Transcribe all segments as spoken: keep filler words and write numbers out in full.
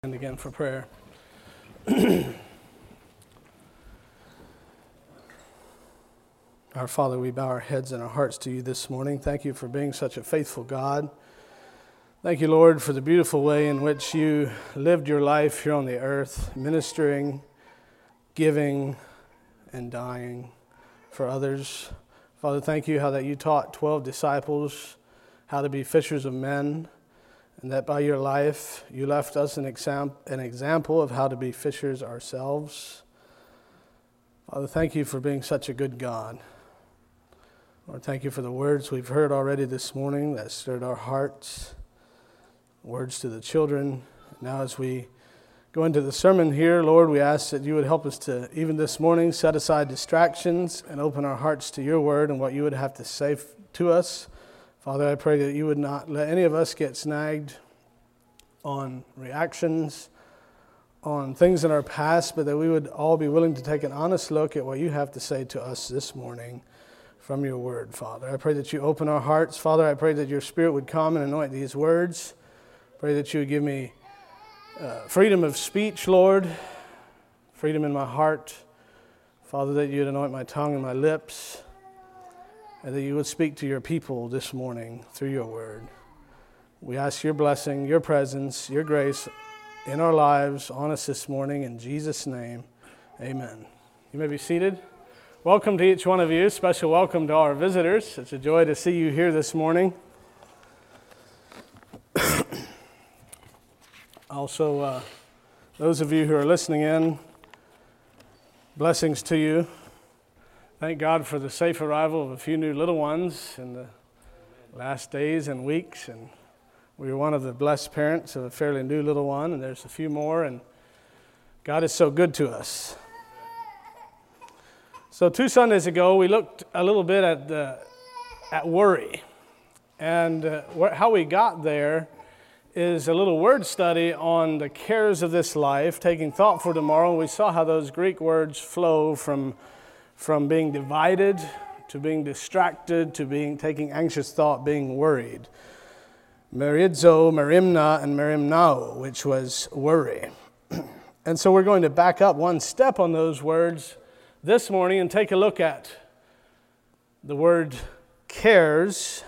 And again for prayer. Our Father, we bow our heads and our hearts to you this morning. Thank you for being such a faithful God. Thank you, Lord, for the beautiful way in which you lived your life here on the earth, ministering, giving, and dying for others. Father, thank you how that you taught twelve disciples how to be fishers of men, and that by your life you left us an, exam- an example of how to be fishers ourselves. Father, thank you for being such a good God. Lord, thank you for the words we've heard already this morning that stirred our hearts, words to the children. Now as we go into the sermon here, Lord, we ask that you would help us to, even this morning, set aside distractions and open our hearts to your word and what you would have to say to us. Father, I pray that you would not let any of us get snagged on reactions, on things in our past, but that we would all be willing to take an honest look at what you have to say to us this morning from your word, Father. I pray that you open our hearts. Father, I pray that your Spirit would come and anoint these words. Pray that you would give me uh, freedom of speech, Lord, freedom in my heart. Father, that you would anoint my tongue and my lips, and that you would speak to your people this morning through your word. We ask your blessing, your presence, your grace in our lives on us this morning. In Jesus' name, amen. You may be seated. Welcome to each one of you. Special welcome to our visitors. It's a joy to see you here this morning. Also, uh, those of you who are listening in, blessings to you. Thank God for the safe arrival of a few new little ones in the last days and weeks. And we were one of the blessed parents of a fairly new little one, and there's a few more, and God is so good to us. So two Sundays ago, we looked a little bit at the, at worry. And uh, wh- how we got there is a little word study on the cares of this life, taking thought for tomorrow. And we saw how those Greek words flow from From being divided to being distracted to being taking anxious thought, being worried. Meridzo, merimna, and merimnao, which was worry. And so we're going to back up one step on those words this morning and take a look at the word cares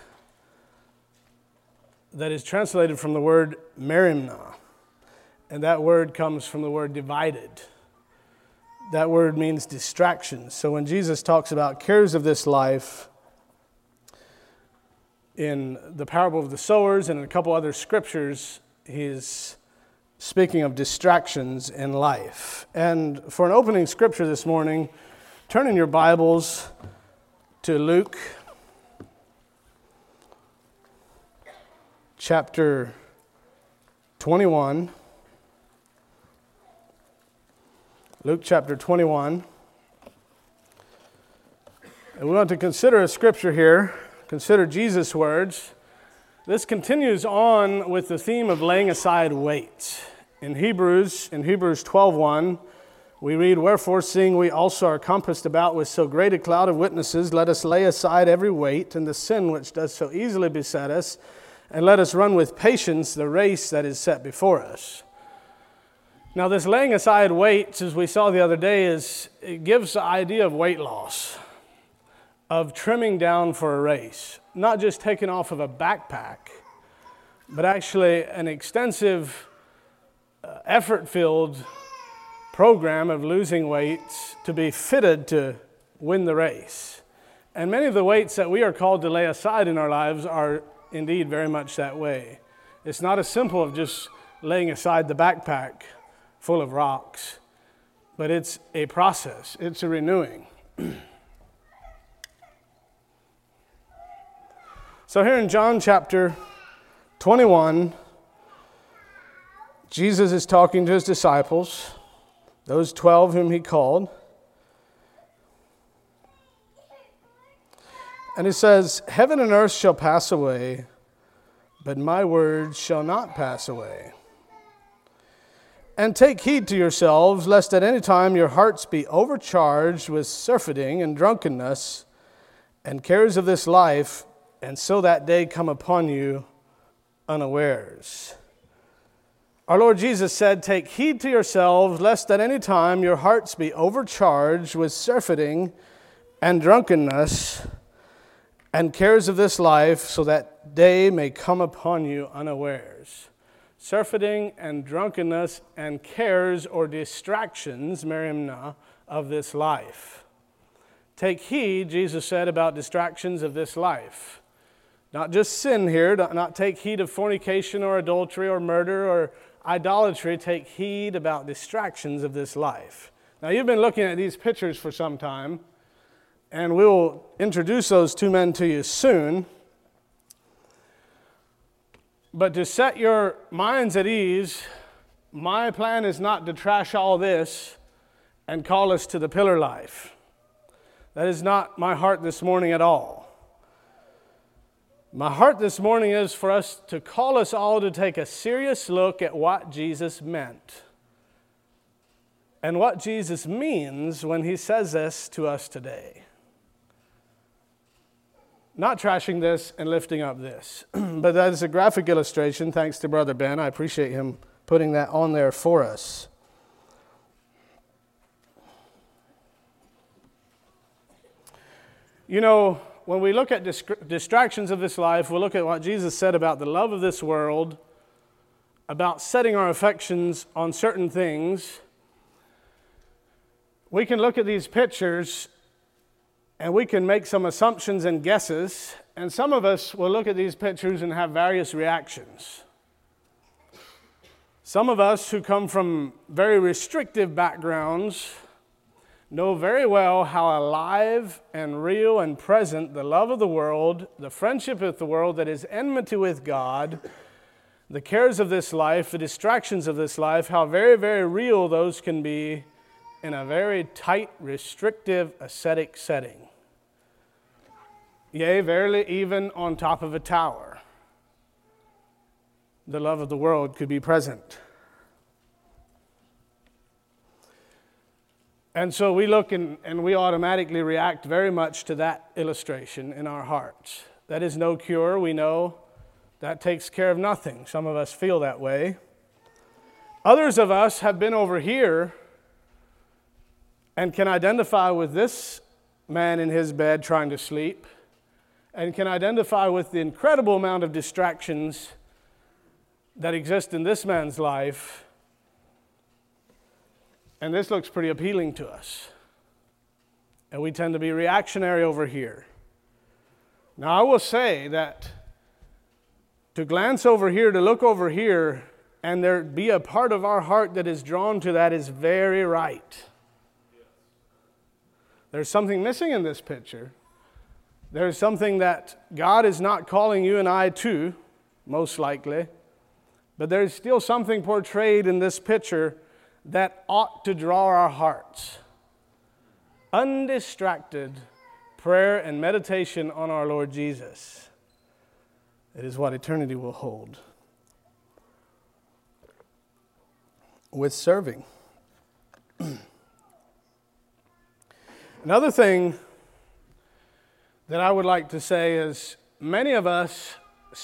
that is translated from the word merimna. And that word comes from the word divided. That word means distractions. So when Jesus talks about cares of this life in the parable of the sowers and in a couple other scriptures, he's speaking of distractions in life. And for an opening scripture this morning, turn in your Bibles to Luke chapter twenty-one. Luke chapter twenty-one. And we want to consider a scripture here, consider Jesus' words. This continues on with the theme of laying aside weights. In Hebrews, in Hebrews twelve one, we read, "Wherefore, seeing we also are compassed about with so great a cloud of witnesses, let us lay aside every weight and the sin which does so easily beset us, and let us run with patience the race that is set before us." Now, this laying aside weights, as we saw the other day, is it gives the idea of weight loss, of trimming down for a race, not just taking off of a backpack, but actually an extensive, uh, effort-filled program of losing weights to be fitted to win the race. And many of the weights that we are called to lay aside in our lives are indeed very much that way. It's not as simple of just laying aside the backpack full of rocks, but it's a process. It's a renewing. So here in John chapter twenty-one, Jesus is talking to his disciples, those twelve whom he called. And he says, "Heaven and earth shall pass away, but my words shall not pass away. And take heed to yourselves, lest at any time your hearts be overcharged with surfeiting and drunkenness and cares of this life, and so that day come upon you unawares." Our Lord Jesus said, "Take heed to yourselves, lest at any time your hearts be overcharged with surfeiting and drunkenness and cares of this life, so that day may come upon you unawares." Surfeiting and drunkenness and cares or distractions, Miriamna, of this life. Take heed, Jesus said, about distractions of this life. Not just sin here, not take heed of fornication or adultery or murder or idolatry. Take heed about distractions of this life. Now, you've been looking at these pictures for some time, and we will introduce those two men to you soon. But to set your minds at ease, my plan is not to trash all this and call us to the pillar life. That is not my heart this morning at all. My heart this morning is for us to call us all to take a serious look at what Jesus meant and what Jesus means when he says this to us today. Not trashing this and lifting up this, but that is a graphic illustration, thanks to Brother Ben. I appreciate him putting that on there for us. You know, when we look at distractions of this life, we'll look at what Jesus said about the love of this world, about setting our affections on certain things. We can look at these pictures and we can make some assumptions and guesses, and some of us will look at these pictures and have various reactions. Some of us who come from very restrictive backgrounds know very well how alive and real and present the love of the world, the friendship with the world that is enmity with God, the cares of this life, the distractions of this life, how very, very real those can be in a very tight, restrictive, ascetic setting. Yea, verily, even on top of a tower, the love of the world could be present. And so we look and, and we automatically react very much to that illustration in our hearts. That is no cure, we know. That takes care of nothing. Some of us feel that way. Others of us have been over here and can identify with this man in his bed trying to sleep, and can identify with the incredible amount of distractions that exist in this man's life. And this looks pretty appealing to us. And we tend to be reactionary over here. Now, I will say that to glance over here, to look over here, and there be a part of our heart that is drawn to that is very right. There's something missing in this picture. There's something that God is not calling you and I to, most likely. But there's still something portrayed in this picture that ought to draw our hearts. Undistracted prayer and meditation on our Lord Jesus. It is what eternity will hold. With serving. Another thing that I would like to say is many of us,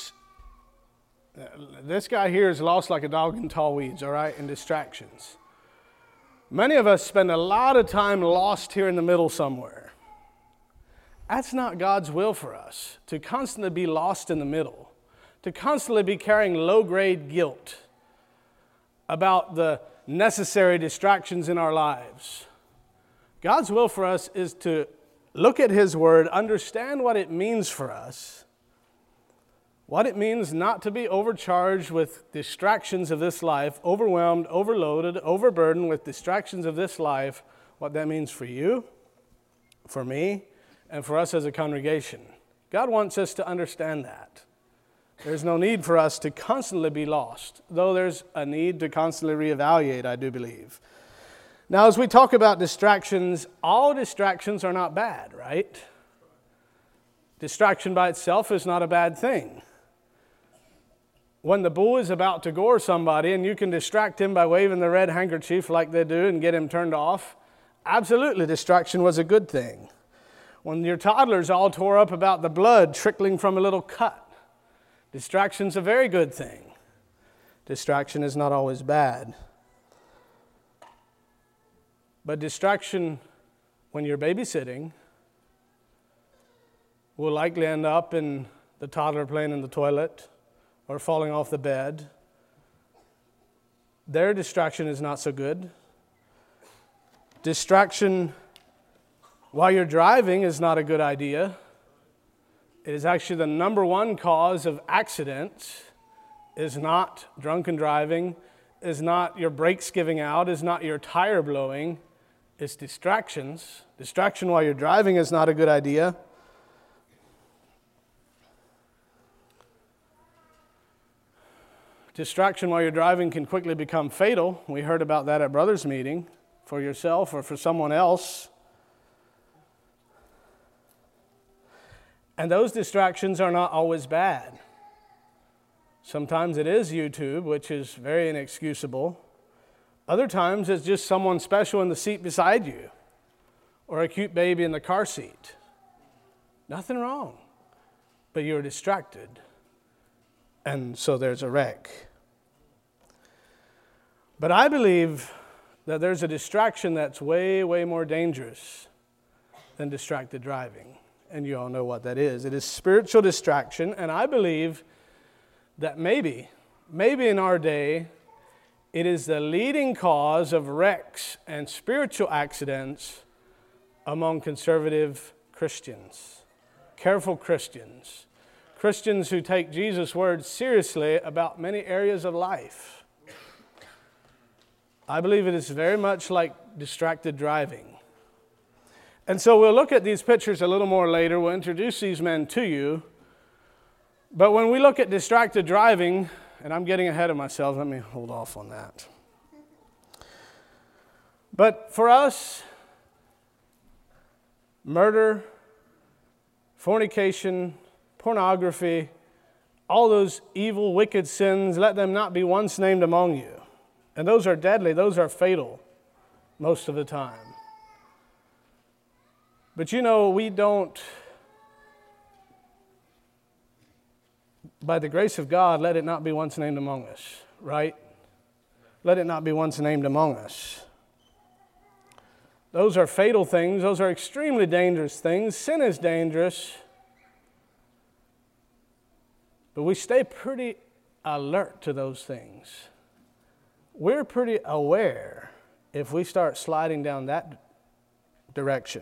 this guy here is lost like a dog in tall weeds, all right, in distractions. Many of us spend a lot of time lost here in the middle somewhere. That's not God's will for us, to constantly be lost in the middle, to constantly be carrying low-grade guilt about the necessary distractions in our lives. God's will for us is to look at His Word, understand what it means for us, what it means not to be overcharged with distractions of this life, overwhelmed, overloaded, overburdened with distractions of this life, what that means for you, for me, and for us as a congregation. God wants us to understand that. There's no need for us to constantly be lost, though there's a need to constantly reevaluate, I do believe. Now, as we talk about distractions, all distractions are not bad, right? Distraction by itself is not a bad thing. When the bull is about to gore somebody and you can distract him by waving the red handkerchief like they do and get him turned off, absolutely, distraction was a good thing. When your toddler's all tore up about the blood trickling from a little cut, distraction's a very good thing. Distraction is not always bad. But distraction when you're babysitting will likely end up in the toddler playing in the toilet or falling off the bed. Their distraction is not so good. Distraction while you're driving is not a good idea. It is actually the number one cause of accidents, is not drunken driving, is not your brakes giving out, is not your tire blowing. It's distractions. Distraction while you're driving is not a good idea. Distraction while you're driving can quickly become fatal. We heard about that at Brothers' meeting, for yourself or for someone else. And those distractions are not always bad. Sometimes it is YouTube, which is very inexcusable. Other times it's just someone special in the seat beside you, or a cute baby in the car seat. Nothing wrong, but you're distracted, and so there's a wreck. But I believe that there's a distraction that's way, way more dangerous than distracted driving. And you all know what that is. It is spiritual distraction, and I believe that maybe, maybe in our day, it is the leading cause of wrecks and spiritual accidents among conservative Christians, careful Christians, Christians who take Jesus' words seriously about many areas of life. I believe it is very much like distracted driving. And so we'll look at these pictures a little more later. We'll introduce these men to you. But when we look at distracted driving, and I'm getting ahead of myself, let me hold off on that. But for us, murder, fornication, pornography, all those evil, wicked sins, let them not be once named among you. And those are deadly, those are fatal most of the time. But you know, we don't, by the grace of God, let it not be once named among us, right? Let it not be once named among us. Those are fatal things. Those are extremely dangerous things. Sin is dangerous. But we stay pretty alert to those things. We're pretty aware if we start sliding down that direction.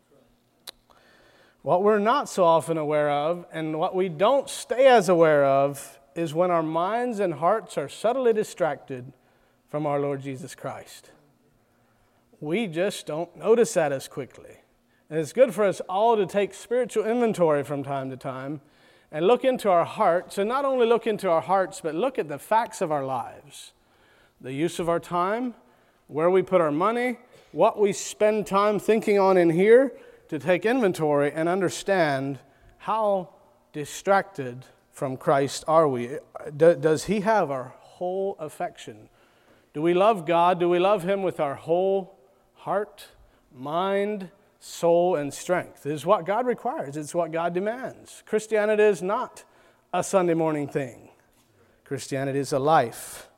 What we're not so often aware of, and what we don't stay as aware of, is when our minds and hearts are subtly distracted from our Lord Jesus Christ. We just don't notice that as quickly. And it's good for us all to take spiritual inventory from time to time and look into our hearts, and not only look into our hearts, but look at the facts of our lives. The use of our time, where we put our money, what we spend time thinking on in here, to take inventory and understand how distracted from Christ are we. Does He have our whole affection? Do we love God? Do we love Him with our whole heart, mind, soul, and strength? It is what God requires. It's what God demands. Christianity is not a Sunday morning thing. Christianity is a life.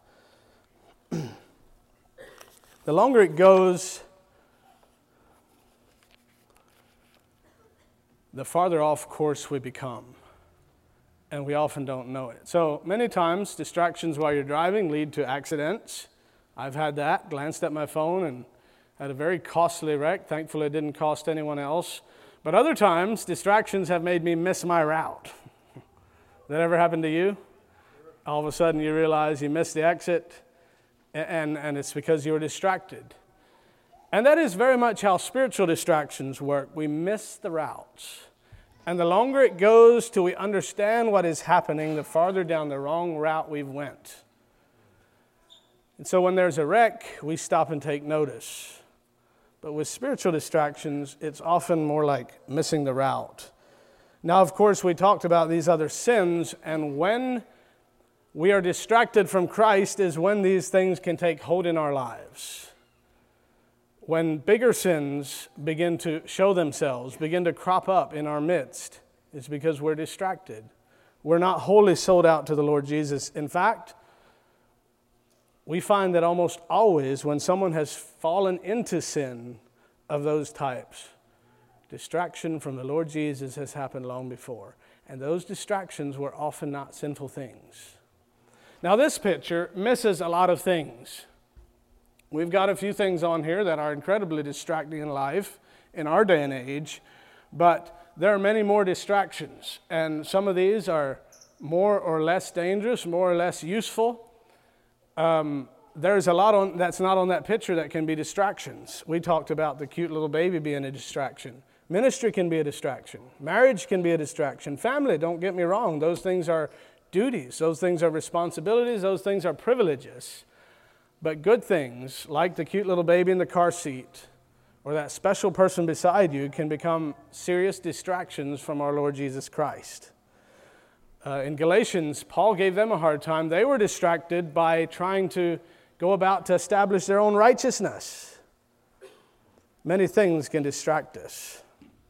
The longer it goes, the farther off course we become, and we often don't know it. So many times, distractions while you're driving lead to accidents. I've had that, glanced at my phone and had a very costly wreck. Thankfully, it didn't cost anyone else. But other times, distractions have made me miss my route. That ever happened to you? All of a sudden, you realize you missed the exit, and, and it's because you were distracted. And that is very much how spiritual distractions work. We miss the routes. And the longer it goes till we understand what is happening, the farther down the wrong route we've went. And so when there's a wreck, we stop and take notice. But with spiritual distractions, it's often more like missing the route. Now, of course, we talked about these other sins, and when we are distracted from Christ is when these things can take hold in our lives. When bigger sins begin to show themselves, begin to crop up in our midst, it's because we're distracted. We're not wholly sold out to the Lord Jesus. In fact, we find that almost always when someone has fallen into sin of those types, distraction from the Lord Jesus has happened long before. And those distractions were often not sinful things. Now this picture misses a lot of things. We've got a few things on here that are incredibly distracting in life in our day and age, but there are many more distractions. And some of these are more or less dangerous, more or less useful. Um, there's a lot on, that's not on that picture that can be distractions. We talked about the cute little baby being a distraction. Ministry can be a distraction. Marriage can be a distraction. Family, don't get me wrong, those things are duties. Those things are responsibilities. Those things are privileges. But good things, like the cute little baby in the car seat or that special person beside you, can become serious distractions from our Lord Jesus Christ. Uh, in Galatians, Paul gave them a hard time. They were distracted by trying to go about to establish their own righteousness. Many things can distract us.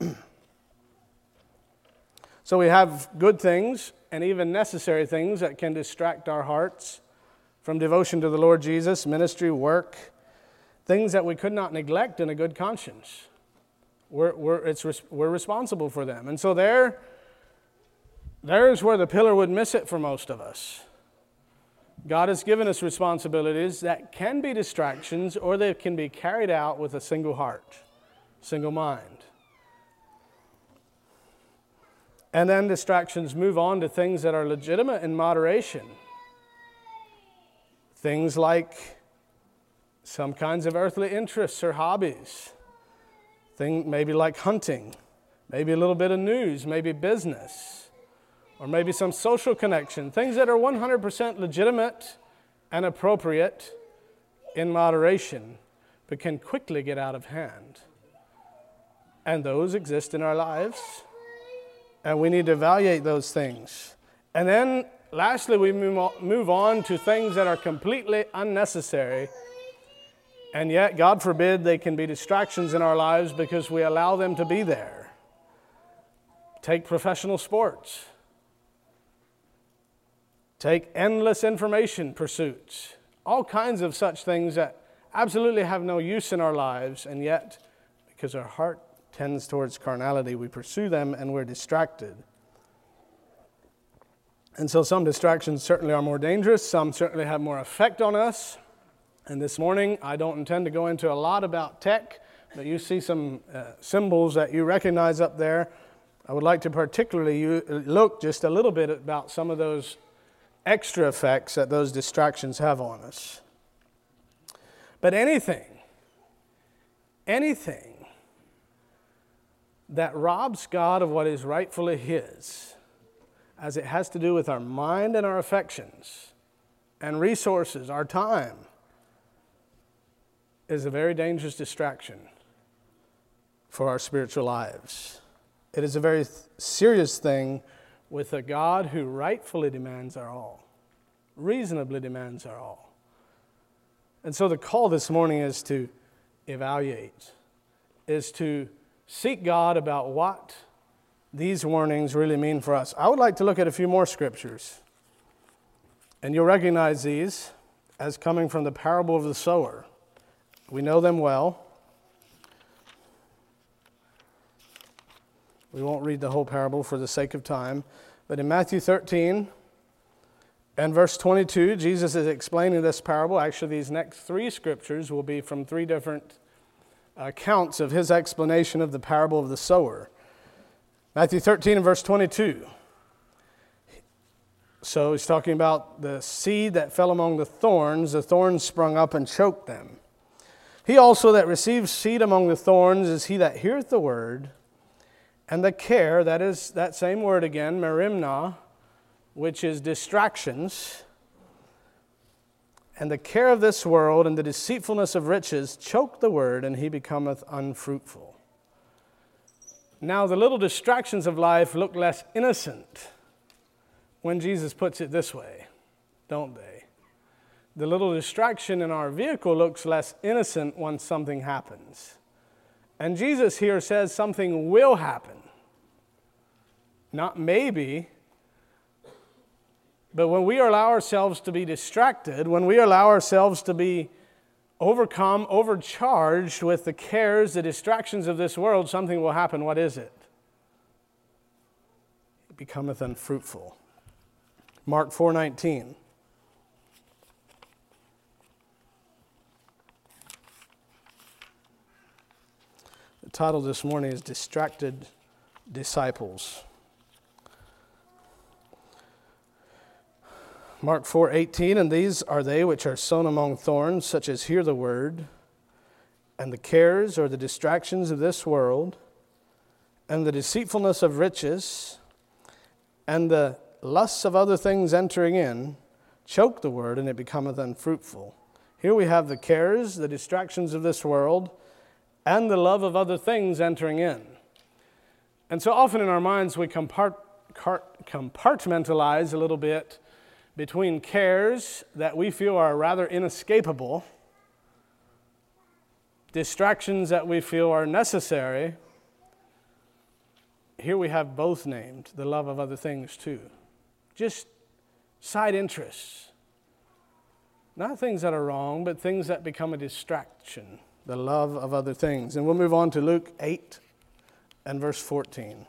So we have good things and even necessary things that can distract our hearts from devotion to the Lord Jesus, ministry, work, things that we could not neglect in a good conscience. We're, we're, it's, we're responsible for them. And so there, there's where the pillar would miss it for most of us. God has given us responsibilities that can be distractions, or they can be carried out with a single heart, single mind. And then distractions move on to things that are legitimate in moderation. Things like some kinds of earthly interests or hobbies. Thing, maybe like hunting, maybe a little bit of news, maybe business, or maybe some social connection. Things that are one hundred percent legitimate and appropriate in moderation, but can quickly get out of hand. And those exist in our lives. And we need to evaluate those things. And then, lastly, we move on to things that are completely unnecessary. And yet, God forbid, they can be distractions in our lives because we allow them to be there. Take professional sports. Take endless information pursuits. All kinds of such things that absolutely have no use in our lives, and yet, because our heart tends towards carnality, we pursue them and we're distracted. And so some distractions certainly are more dangerous. Some certainly have more effect on us. And this morning, I don't intend to go into a lot about tech, but you see some uh, symbols that you recognize up there. I would like to particularly look just a little bit about some of those extra effects that those distractions have on us. But anything, anything that robs God of what is rightfully His, as it has to do with our mind and our affections and resources, our time, is a very dangerous distraction for our spiritual lives. It is a very th- serious thing with a God who rightfully demands our all, reasonably demands our all. And so the call this morning is to evaluate, is to seek God about what these warnings really mean for us. I would like to look at a few more scriptures. And you'll recognize these as coming from the parable of the sower. We know them well. We won't read the whole parable for the sake of time. But in Matthew thirteen and verse twenty-two, Jesus is explaining this parable. Actually, these next three scriptures will be from three different accounts of his explanation of the parable of the sower. Matthew thirteen and verse twenty-two. So he's talking about the seed that fell among the thorns. The thorns sprung up and choked them. He also that receives seed among the thorns is he that heareth the word, and the care, that is that same word again, merimna, which is distractions, and the care of this world and the deceitfulness of riches choke the word, and he becometh unfruitful. Now, the little distractions of life look less innocent when Jesus puts it this way, don't they? The little distraction in our vehicle looks less innocent when something happens. And Jesus here says something will happen. Not maybe, But when we allow ourselves to be distracted, when we allow ourselves to be overcome, overcharged with the cares, the distractions of this world, something will happen. What is it? It becometh unfruitful. Mark four nineteen. The title this morning is Distracted Disciples. Mark four eighteen, and these are they which are sown among thorns, such as hear the word, and the cares or the distractions of this world, and the deceitfulness of riches, and the lusts of other things entering in, choke the word, and it becometh unfruitful. Here we have the cares, the distractions of this world, and the love of other things entering in. And so often in our minds we compart- compartmentalize a little bit between cares that we feel are rather inescapable, distractions that we feel are necessary. Here we have both named, the love of other things too. Just side interests. Not things that are wrong, but things that become a distraction, the love of other things. And we'll move on to Luke eight and verse fourteen.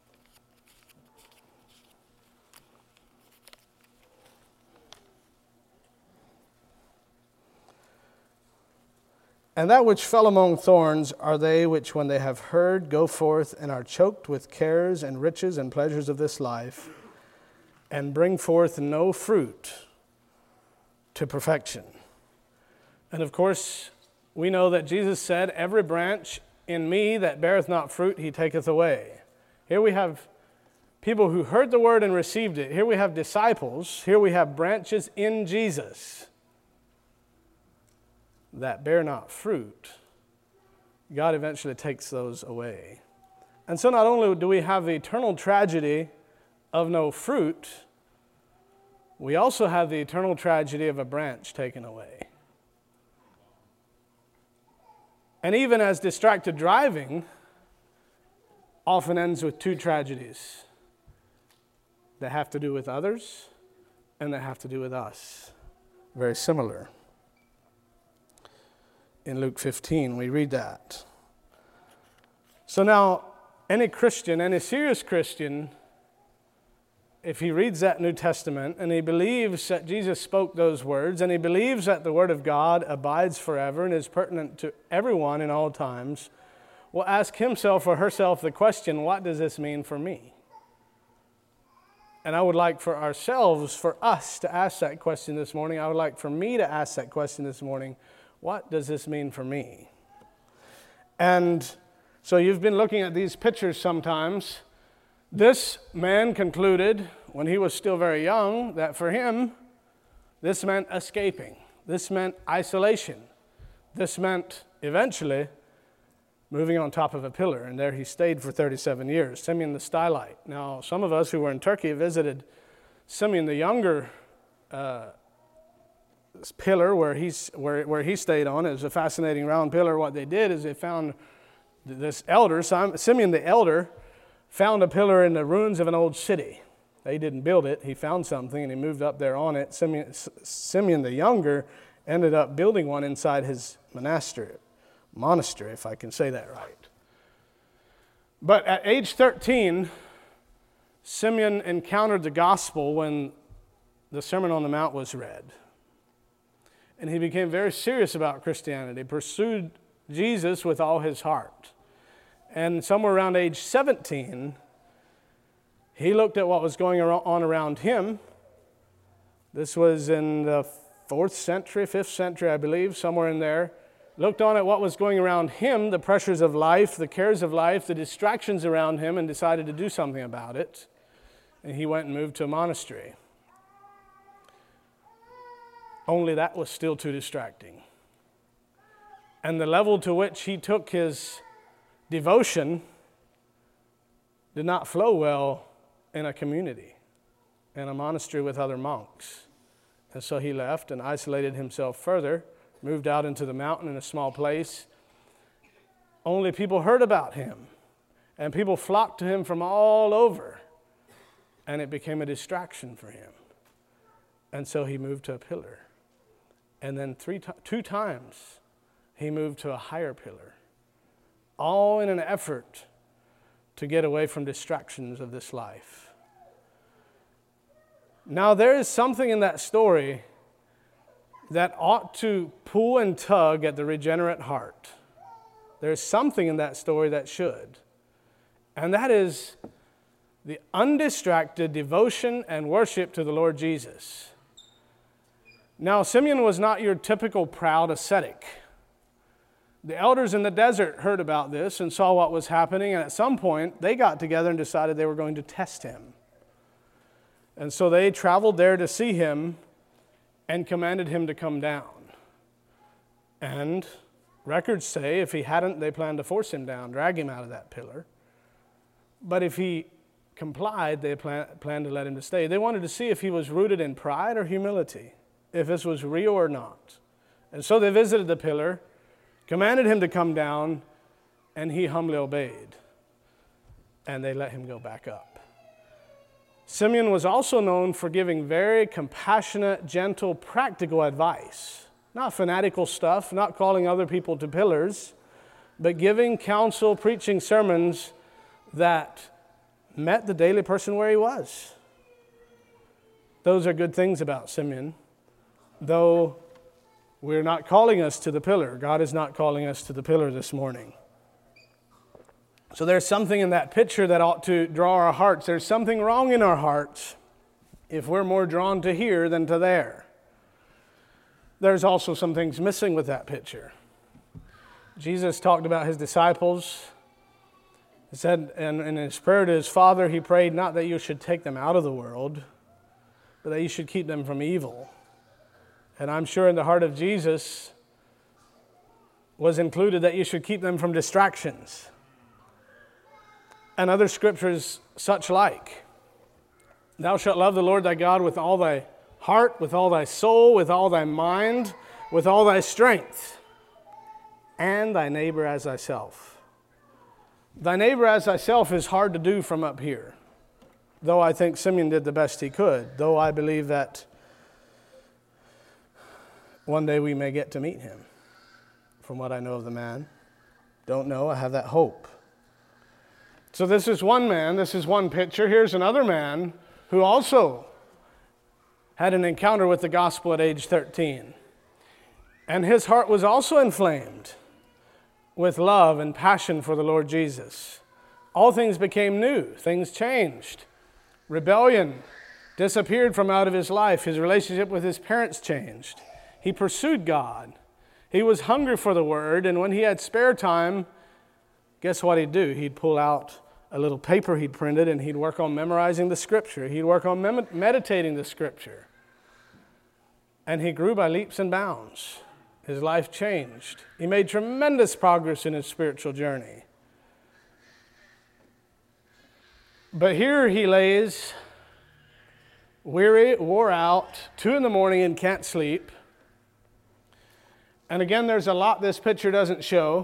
And that which fell among thorns are they which, when they have heard, go forth and are choked with cares and riches and pleasures of this life, and bring forth no fruit to perfection. And of course, we know that Jesus said, every branch in me that beareth not fruit, he taketh away. Here we have people who heard the word and received it. Here we have disciples. Here we have branches in Jesus that bear not fruit. God eventually takes those away. And so not only do we have the eternal tragedy of no fruit, we also have the eternal tragedy of a branch taken away. And even as distracted driving often ends with two tragedies that have to do with others and that have to do with us. Very similar. In Luke fifteen, we read that. So now, any Christian, any serious Christian, if he reads that New Testament and he believes that Jesus spoke those words and he believes that the Word of God abides forever and is pertinent to everyone in all times, will ask himself or herself the question, what does this mean for me? And I would like for ourselves, for us to ask that question this morning. I would like for me to ask that question this morning. What does this mean for me? And so you've been looking at these pictures sometimes. This man concluded, when he was still very young, that for him, this meant escaping. This meant isolation. This meant, eventually, moving on top of a pillar. And there he stayed for thirty-seven years, Simeon the Stylite. Now, some of us who were in Turkey visited Simeon the Younger uh, This pillar where, he's, where, where he stayed on. It was a fascinating round pillar. What they did is they found this elder, Simeon the Elder, found a pillar in the ruins of an old city. They didn't build it. He found something and he moved up there on it. Simeon, Simeon the Younger ended up building one inside his monastery, monastery, if I can say that right. But at age thirteen, Simeon encountered the gospel when the Sermon on the Mount was read. And he became very serious about Christianity, pursued Jesus with all his heart. And somewhere around age seventeen, he looked at what was going on around him. This was in the fourth century, fifth century, I believe, somewhere in there. Looked on at what was going around him, the pressures of life, the cares of life, the distractions around him, and decided to do something about it. And he went and moved to a monastery. Only that was still too distracting. And the level to which he took his devotion did not flow well in a community, in a monastery with other monks. And so he left and isolated himself further, moved out into the mountain in a small place. Only people heard about him, and people flocked to him from all over, and it became a distraction for him. And so he moved to a pillar. And then three, two times he moved to a higher pillar, all in an effort to get away from distractions of this life. Now, there is something in that story that ought to pull and tug at the regenerate heart. There's something in that story that should. And that is the undistracted devotion and worship to the Lord Jesus. Now, Simeon was not your typical proud ascetic. The elders in the desert heard about this and saw what was happening, and at some point, they got together and decided they were going to test him. And so they traveled there to see him and commanded him to come down. And records say if he hadn't, they planned to force him down, drag him out of that pillar. But if he complied, they plan, planned to let him to stay. They wanted to see if he was rooted in pride or humility, if this was real or not. And so they visited the pillar, commanded him to come down, and he humbly obeyed. And they let him go back up. Simeon was also known for giving very compassionate, gentle, practical advice. Not fanatical stuff, not calling other people to pillars, but giving counsel, preaching sermons that met the daily person where he was. Those are good things about Simeon, though we're not calling us to the pillar. God is not calling us to the pillar this morning. So there's something in that picture that ought to draw our hearts. There's something wrong in our hearts if we're more drawn to here than to there. There's also some things missing with that picture. Jesus talked about his disciples. He said, and in his prayer to his Father, he prayed not that you should take them out of the world, but that you should keep them from evil. And I'm sure in the heart of Jesus was included that you should keep them from distractions. And other scriptures such like. Thou shalt love the Lord thy God with all thy heart, with all thy soul, with all thy mind, with all thy strength, and thy neighbor as thyself. Thy neighbor as thyself is hard to do from up here, though I think Simeon did the best he could, though I believe that one day we may get to meet him, from what I know of the man. Don't know, I have that hope. So this is one man, this is one picture. Here's another man who also had an encounter with the gospel at age thirteen. And his heart was also inflamed with love and passion for the Lord Jesus. All things became new, things changed. Rebellion disappeared from out of his life. His relationship with his parents changed. He pursued God. He was hungry for the Word, and when he had spare time, guess what he'd do? He'd pull out a little paper he'd printed and he'd work on memorizing the Scripture. He'd work on mem- meditating the Scripture. And he grew by leaps and bounds. His life changed. He made tremendous progress in his spiritual journey. But here he lays, weary, wore out, two in the morning and can't sleep. And again, there's a lot this picture doesn't show.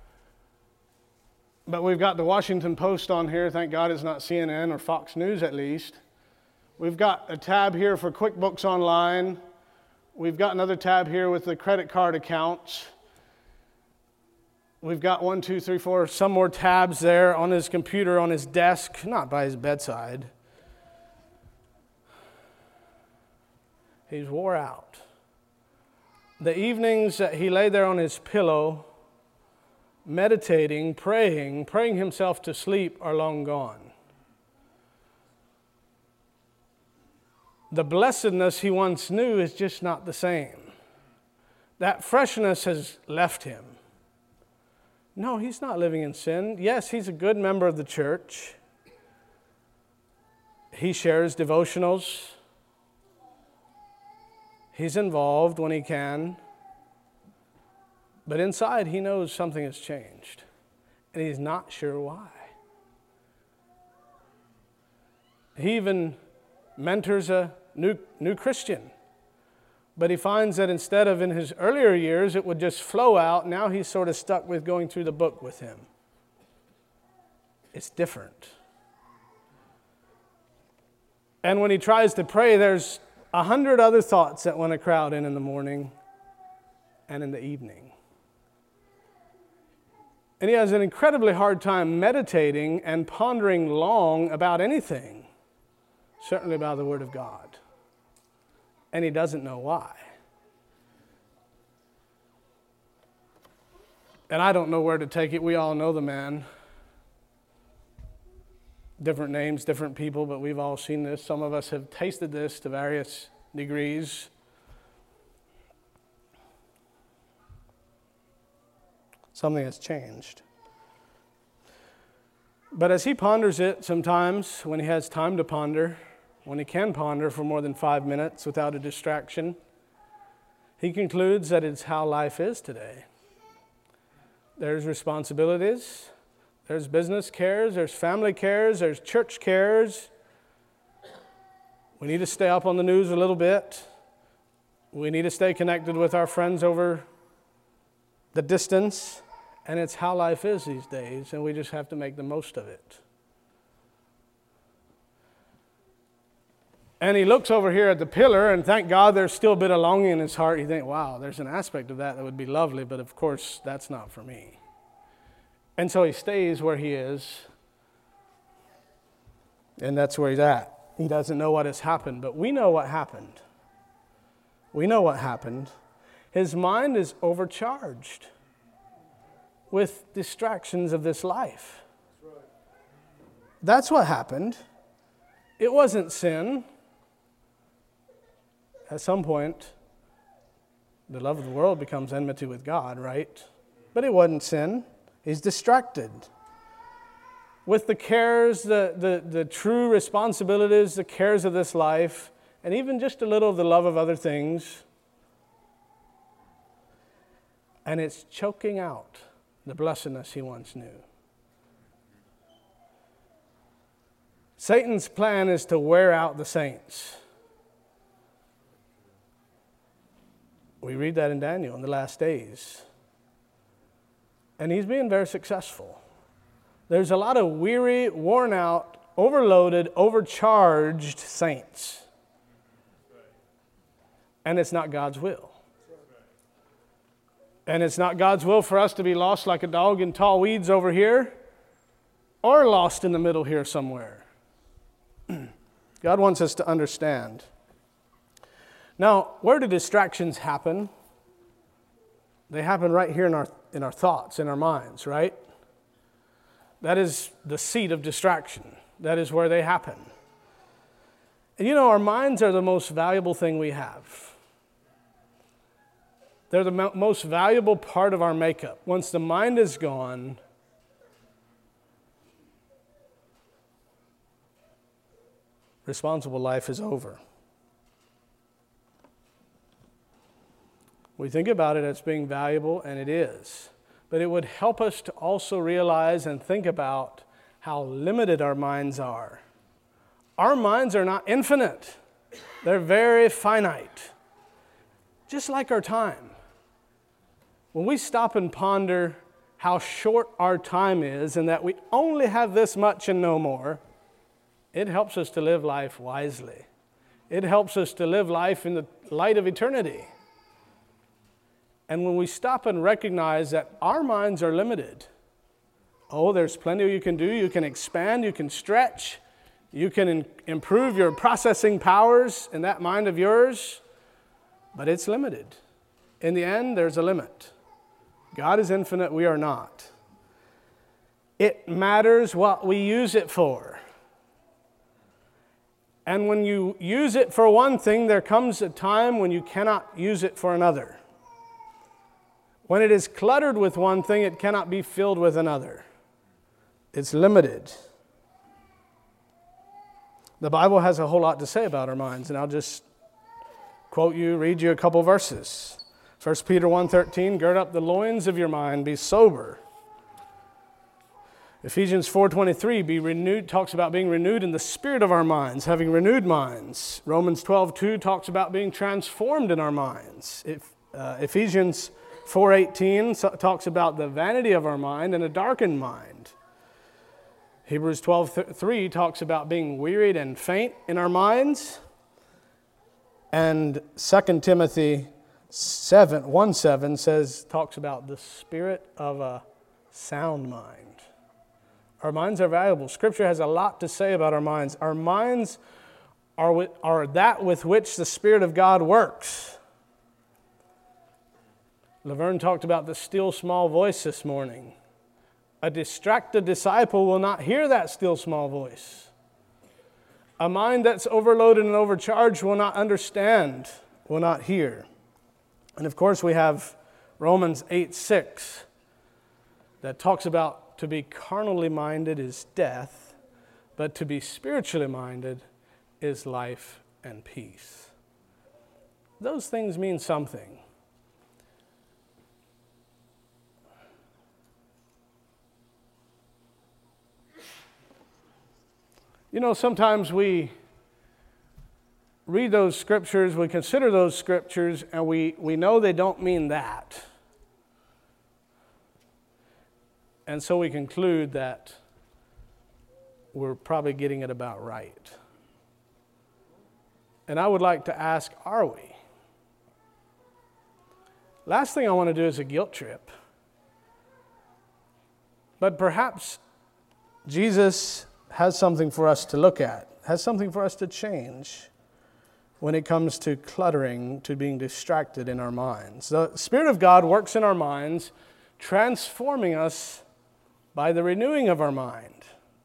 But we've got the Washington Post on here. Thank God it's not C N N or Fox News at least. We've got a tab here for QuickBooks Online. We've got another tab here with the credit card accounts. We've got one, two, three, four, some more tabs there on his computer, on his desk, not by his bedside. He's wore out. The evenings that he lay there on his pillow, meditating, praying, praying himself to sleep are long gone. The blessedness he once knew is just not the same. That freshness has left him. No, he's not living in sin. Yes, he's a good member of the church. He shares devotionals. He's involved when he can. But inside, he knows something has changed. And he's not sure why. He even mentors a new, new Christian. But he finds that instead of in his earlier years, it would just flow out, now he's sort of stuck with going through the book with him. It's different. And when he tries to pray, there's a hundred other thoughts that want to crowd in in the morning and in the evening. And he has an incredibly hard time meditating and pondering long about anything, certainly about the Word of God. And he doesn't know why. And I don't know where to take it. We all know the man. Different names, different people, but we've all seen this. Some of us have tasted this to various degrees. Something has changed. But as he ponders it sometimes, when he has time to ponder, when he can ponder for more than five minutes without a distraction, he concludes that it's how life is today. There's responsibilities, there's business cares, there's family cares, there's church cares. We need to stay up on the news a little bit. We need to stay connected with our friends over the distance. And it's how life is these days, and we just have to make the most of it. And he looks over here at the pillar, and thank God there's still a bit of longing in his heart. You think, wow, there's an aspect of that that would be lovely, but of course, that's not for me. And so he stays where he is, and that's where he's at. He doesn't know what has happened, but we know what happened. We know what happened. His mind is overcharged with distractions of this life. That's what happened. It wasn't sin. At some point, the love of the world becomes enmity with God, right? But it wasn't sin. He's distracted with the cares, the, the, the true responsibilities, the cares of this life, and even just a little of the love of other things. And it's choking out the blessedness he once knew. Satan's plan is to wear out the saints. We read that in Daniel in the last days. And he's being very successful. There's a lot of weary, worn out, overloaded, overcharged saints. And it's not God's will. And it's not God's will for us to be lost like a dog in tall weeds over here, or lost in the middle here somewhere. God wants us to understand. Now, where do distractions happen? They happen right here in our, in our thoughts, in our minds, right? That is the seat of distraction. That is where they happen. And you know, our minds are the most valuable thing we have. They're the mo- most valuable part of our makeup. Once the mind is gone, responsible life is over. We think about it as being valuable, and it is. But it would help us to also realize and think about how limited our minds are. Our minds are not infinite. They're very finite. Just like our time. When we stop and ponder how short our time is and that we only have this much and no more, it helps us to live life wisely. It helps us to live life in the light of eternity. And when we stop and recognize that our minds are limited, oh, there's plenty you can do. You can expand, you can stretch, you can in- improve your processing powers in that mind of yours, but it's limited. In the end, there's a limit. God is infinite, we are not. It matters what we use it for. And when you use it for one thing, there comes a time when you cannot use it for another. When it is cluttered with one thing, it cannot be filled with another. It's limited. The Bible has a whole lot to say about our minds, and I'll just quote you, read you a couple verses. First Peter one thirteen, gird up the loins of your mind, be sober. Ephesians four twenty-three, be renewed, talks about being renewed in the spirit of our minds, having renewed minds. Romans twelve two talks about being transformed in our minds. If, uh, Ephesians four eighteen talks about the vanity of our mind and a darkened mind. Hebrews twelve three talks about being wearied and faint in our minds. And Second Timothy seven, one seven says, talks about the spirit of a sound mind. Our minds are valuable. Scripture has a lot to say about our minds. Our minds are, with, are that with which the Spirit of God works. Laverne talked about the still small voice this morning. A distracted disciple will not hear that still small voice. A mind that's overloaded and overcharged will not understand, will not hear. And of course we have Romans eight six that talks about to be carnally minded is death, but to be spiritually minded is life and peace. Those things mean something. You know, sometimes we read those scriptures, we consider those scriptures, and we, we know they don't mean that. And so we conclude that we're probably getting it about right. And I would like to ask, are we? Last thing I want to do is a guilt trip. But perhaps Jesus has something for us to look at, has something for us to change when it comes to cluttering, to being distracted in our minds. The Spirit of God works in our minds, transforming us by the renewing of our mind.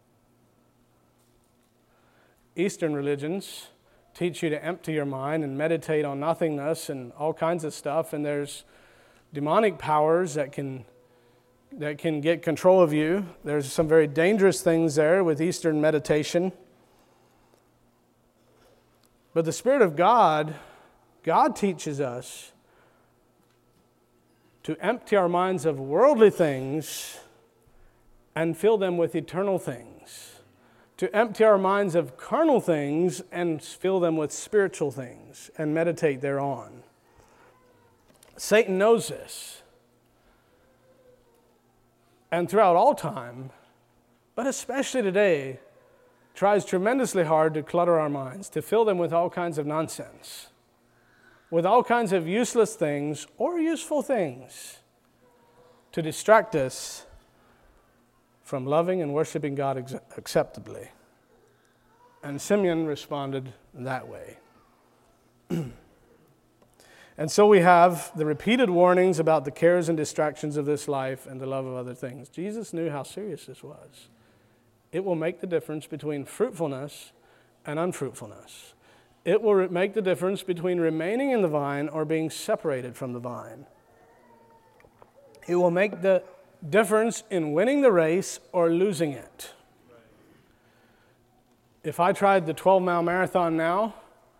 Eastern religions teach you to empty your mind and meditate on nothingness and all kinds of stuff, and there's demonic powers that can that can get control of you. There's some very dangerous things there with Eastern meditation. But the Spirit of God, God teaches us to empty our minds of worldly things and fill them with eternal things. To empty our minds of carnal things and fill them with spiritual things and meditate thereon. Satan knows this. And throughout all time, but especially today, tries tremendously hard to clutter our minds, to fill them with all kinds of nonsense, with all kinds of useless things or useful things, to distract us from loving and worshiping God ex- acceptably. And Simeon responded that way. And so we have the repeated warnings about the cares and distractions of this life and the love of other things. Jesus knew how serious this was. It will make the difference between fruitfulness and unfruitfulness. It will make the difference between remaining in the vine or being separated from the vine. It will make the difference in winning the race or losing it. If I tried the twelve-mile marathon now,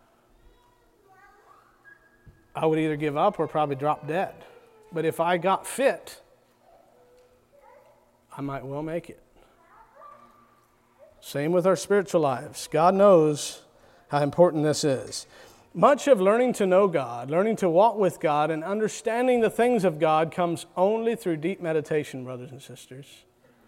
I would either give up or probably drop dead. But if I got fit, I might well make it. Same with our spiritual lives. God knows how important this is. Much of learning to know God, learning to walk with God, and understanding the things of God comes only through deep meditation, brothers and sisters.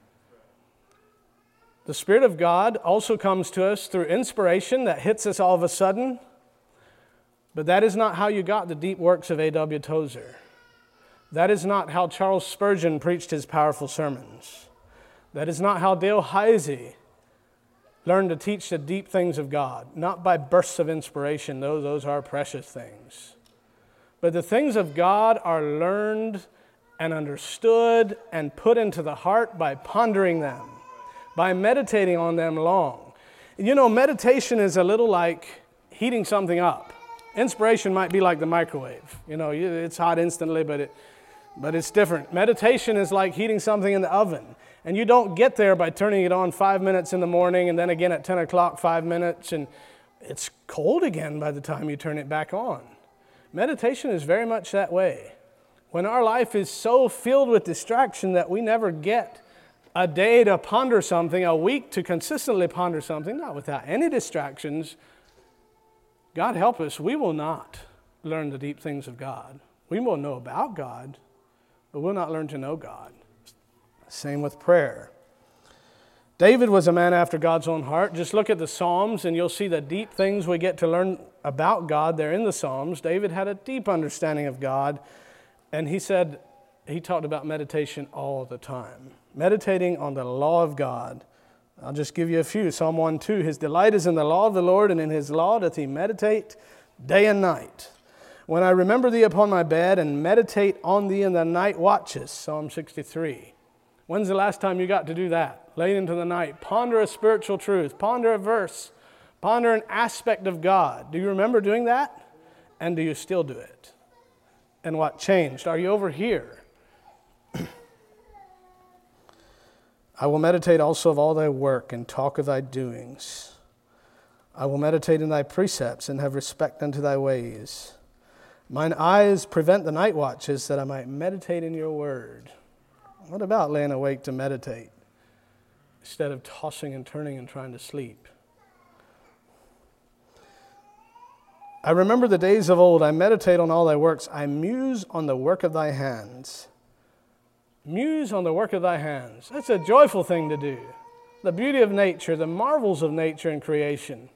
The Spirit of God also comes to us through inspiration that hits us all of a sudden. But that is not how you got the deep works of A W Tozer. That is not how Charles Spurgeon preached his powerful sermons. That is not how Dale Heisey learned to teach the deep things of God. Not by bursts of inspiration, those, those are precious things. But the things of God are learned and understood and put into the heart by pondering them, by meditating on them long. You know, meditation is a little like heating something up. Inspiration might be like the microwave. You know, it's hot instantly, but it, but it's different. Meditation is like heating something in the oven. And you don't get there by turning it on five minutes in the morning and then again at ten o'clock, five minutes, and it's cold again by the time you turn it back on. Meditation is very much that way. When our life is so filled with distraction that we never get a day to ponder something, a week to consistently ponder something, not without any distractions, God help us, we will not learn the deep things of God. We will know about God, but we'll not learn to know God. Same with prayer. David was a man after God's own heart. Just look at the Psalms and you'll see the deep things we get to learn about God there in the Psalms. David had a deep understanding of God, and he said, he talked about meditation all the time. Meditating on the law of God. I'll just give you a few. Psalm one two, his delight is in the law of the Lord, and in his law doth he meditate day and night. When I remember thee upon my bed and meditate on thee in the night watches, Psalm sixty-three. When's the last time you got to do that? Late into the night. Ponder a spiritual truth. Ponder a verse. Ponder an aspect of God. Do you remember doing that? And do you still do it? And what changed? Are you over here? I will meditate also of all thy work and talk of thy doings. I will meditate in thy precepts and have respect unto thy ways. Mine eyes prevent the night watches that I might meditate in your word. What about laying awake to meditate instead of tossing and turning and trying to sleep? I remember the days of old. I meditate on all thy works. I muse on the work of thy hands. Muse on the work of thy hands. That's a joyful thing to do. The beauty of nature, the marvels of nature and creation.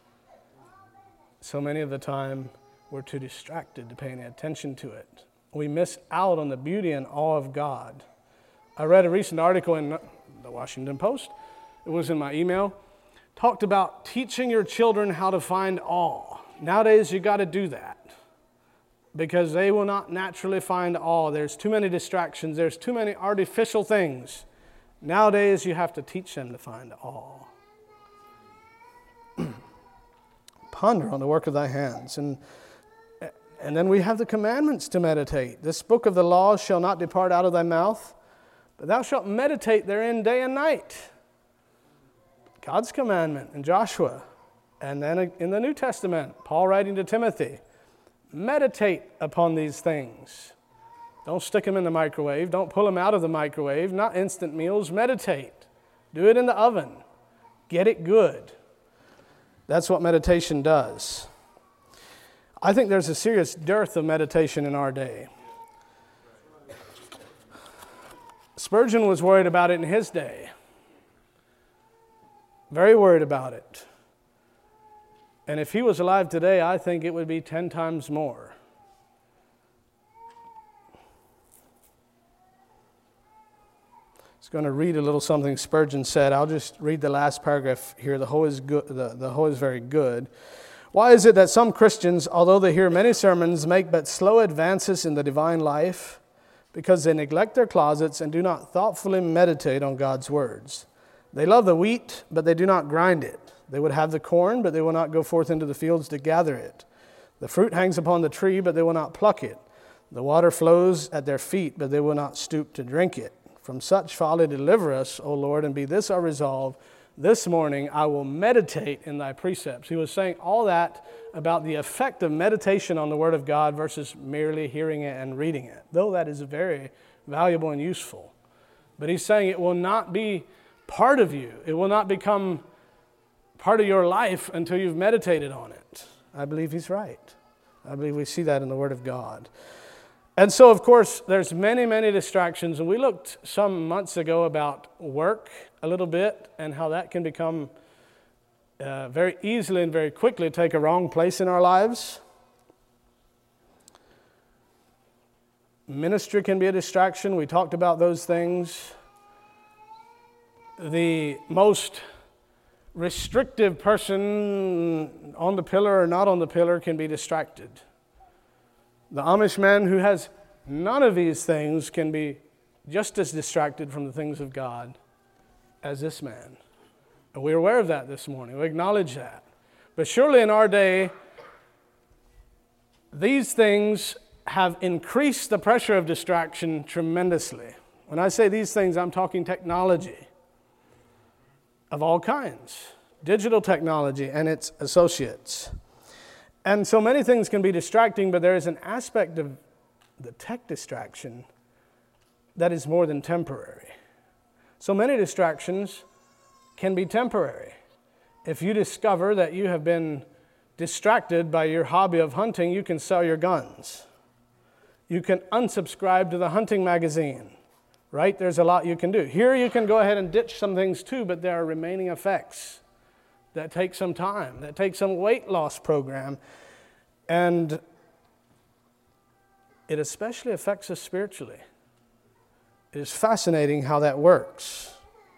So many of the time, we're too distracted to pay any attention to it. We miss out on the beauty and awe of God. I read a recent article in the Washington Post. It was in my email. Talked about teaching your children how to find awe. Nowadays, you got to do that because they will not naturally find awe. There's too many distractions. There's too many artificial things. Nowadays, you have to teach them to find awe. Ponder on the work of thy hands. And And then we have the commandments to meditate. This book of the law shall not depart out of thy mouth, but thou shalt meditate therein day and night. God's commandment in Joshua. And then in the New Testament, Paul writing to Timothy, meditate upon these things. Don't stick them in the microwave. Don't pull them out of the microwave. Not instant meals. Meditate. Do it in the oven. Get it good. That's what meditation does. I think there's a serious dearth of meditation in our day. Spurgeon was worried about it in his day. Very worried about it. And if he was alive today, I think it would be ten times more. I was going to read a little something Spurgeon said. I'll just read the last paragraph here. The whole is good. The, the whole is very good. Why is it that some Christians, although they hear many sermons, make but slow advances in the divine life? Because they neglect their closets and do not thoughtfully meditate on God's words. They love the wheat, but they do not grind it. They would have the corn, but they will not go forth into the fields to gather it. The fruit hangs upon the tree, but they will not pluck it. The water flows at their feet, but they will not stoop to drink it. From such folly deliver us, O Lord, and be this our resolve. This morning I will meditate in thy precepts. He was saying all that about the effect of meditation on the Word of God versus merely hearing it and reading it, though that is very valuable and useful. But he's saying it will not be part of you. It will not become part of your life until you've meditated on it. I believe he's right. I believe we see that in the Word of God. And so, of course, there's many, many distractions. And we looked some months ago about work a little bit and how that can become uh, very easily and very quickly take a wrong place in our lives. Ministry can be a distraction. We talked about those things. The most restrictive person on the pillar or not on the pillar can be distracted. The Amish man who has none of these things can be just as distracted from the things of God as this man. And we're aware of that this morning. We acknowledge that. But surely in our day, these things have increased the pressure of distraction tremendously. When I say these things, I'm talking technology of all kinds, digital technology and its associates. And so many things can be distracting, but there is an aspect of the tech distraction that is more than temporary. So many distractions can be temporary. If you discover that you have been distracted by your hobby of hunting, you can sell your guns. You can unsubscribe to the hunting magazine. right? There's a lot you can do. Here you can go ahead and ditch some things too, but there are remaining effects that take some time, that take some weight loss program. And it especially affects us spiritually. It is fascinating how that works.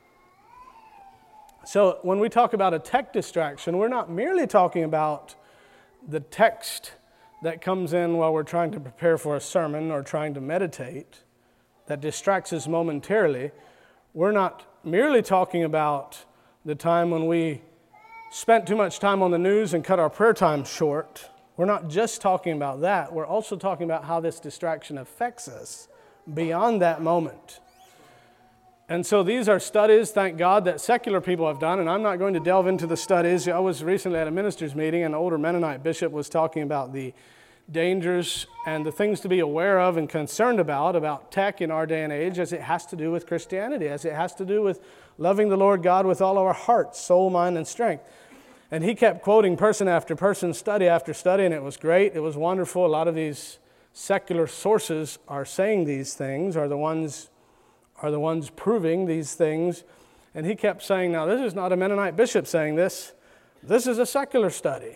So when we talk about a tech distraction, we're not merely talking about the text that comes in while we're trying to prepare for a sermon or trying to meditate that distracts us momentarily. We're not merely talking about the time when we spent too much time on the news and cut our prayer time short. We're not just talking about that. We're also talking about how this distraction affects us beyond that moment. And so these are studies, thank God, that secular people have done, and I'm not going to delve into the studies. I was recently at a ministers' meeting, and an older Mennonite bishop was talking about the dangers and the things to be aware of and concerned about, about tech in our day and age, as it has to do with Christianity, as it has to do with loving the Lord God with all of our heart, soul, mind, and strength. And he kept quoting person after person, study after study, and it was great. It was wonderful. A lot of these secular sources are saying these things, are the ones are the ones proving these things. And he kept saying, now this is not a Mennonite bishop saying this. This is a secular study.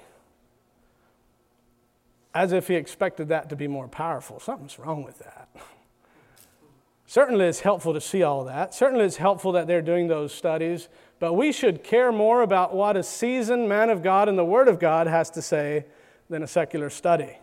As if he expected that to be more powerful. Something's wrong with that. Certainly it's helpful to see all that. Certainly it's helpful that they're doing those studies. But we should care more about what a seasoned man of God and the Word of God has to say than a secular study.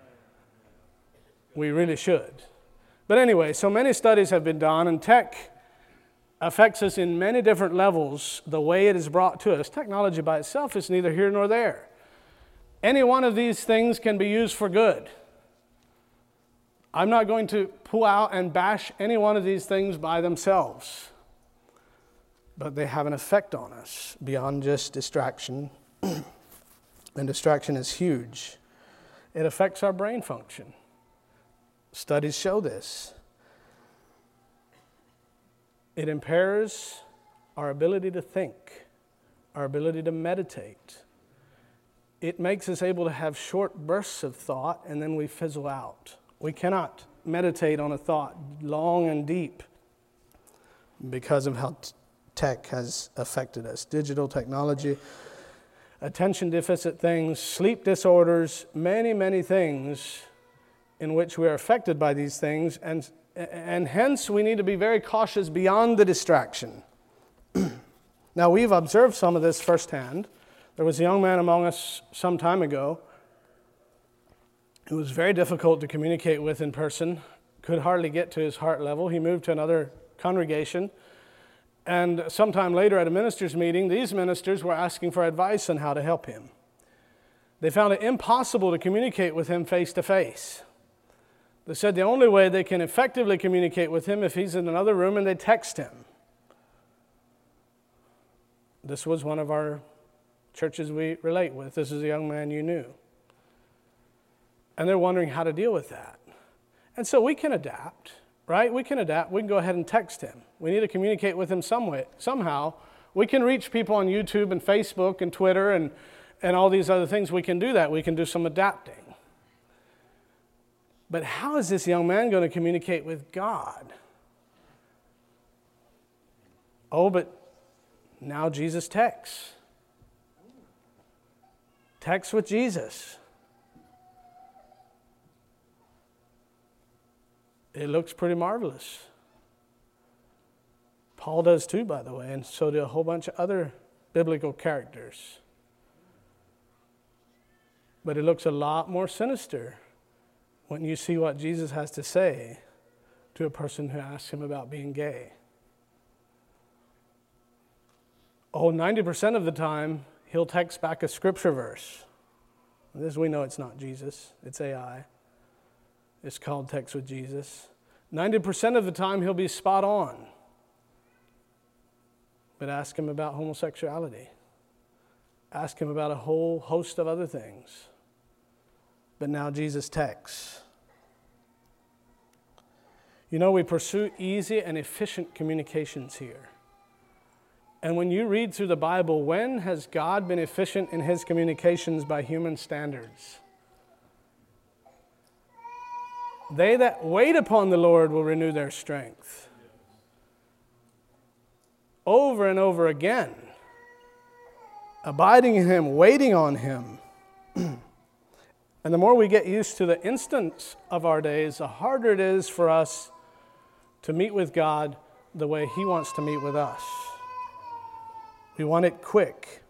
We really should. But anyway, so many studies have been done, and tech affects us in many different levels, the way it is brought to us. Technology by itself is neither here nor there. Any one of these things can be used for good. I'm not going to pull out and bash any one of these things by themselves, but they have an effect on us beyond just distraction, and distraction is huge. It affects our brain function. Studies show this. It impairs our ability to think, our ability to meditate. It makes us able to have short bursts of thought, and then we fizzle out. We cannot meditate on a thought long and deep because of how t- tech has affected us. Digital technology, attention deficit things, sleep disorders, many, many things in which we are affected by these things, and, and hence we need to be very cautious beyond the distraction. Now, we've observed some of this firsthand. There was a young man among us some time ago who was very difficult to communicate with in person, could hardly get to his heart level. He moved to another congregation, and sometime later at a ministers' meeting, these ministers were asking for advice on how to help him. They found it impossible to communicate with him face to face. They said the only way they can effectively communicate with him if he's in another room and they text him. This was one of our churches we relate with. This is a young man you knew. And they're wondering how to deal with that. And so we can adapt, right? We can adapt. We can go ahead and text him. We need to communicate with him some way, somehow. We can reach people on YouTube and Facebook and Twitter and, and all these other things. We can do that. We can do some adapting. But how is this young man going to communicate with God? Oh, but now Jesus texts. Text with Jesus. It looks pretty marvelous. Paul does too, by the way, and so do a whole bunch of other biblical characters. But it looks a lot more sinister when you see what Jesus has to say to a person who asks him about being gay. Oh, ninety percent of the time, he'll text back a scripture verse. This we know it's not Jesus, it's A I. It's called Text with Jesus. ninety percent of the time, he'll be spot on. But ask him about homosexuality. Ask him about a whole host of other things. But now Jesus texts. You know, we pursue easy and efficient communications here. And when you read through the Bible, when has God been efficient in his communications by human standards? They that wait upon the Lord will renew their strength. over and over again. Abiding in Him, waiting on Him. And the more we get used to the instants of our days, the harder it is for us to meet with God the way He wants to meet with us. We want it quick.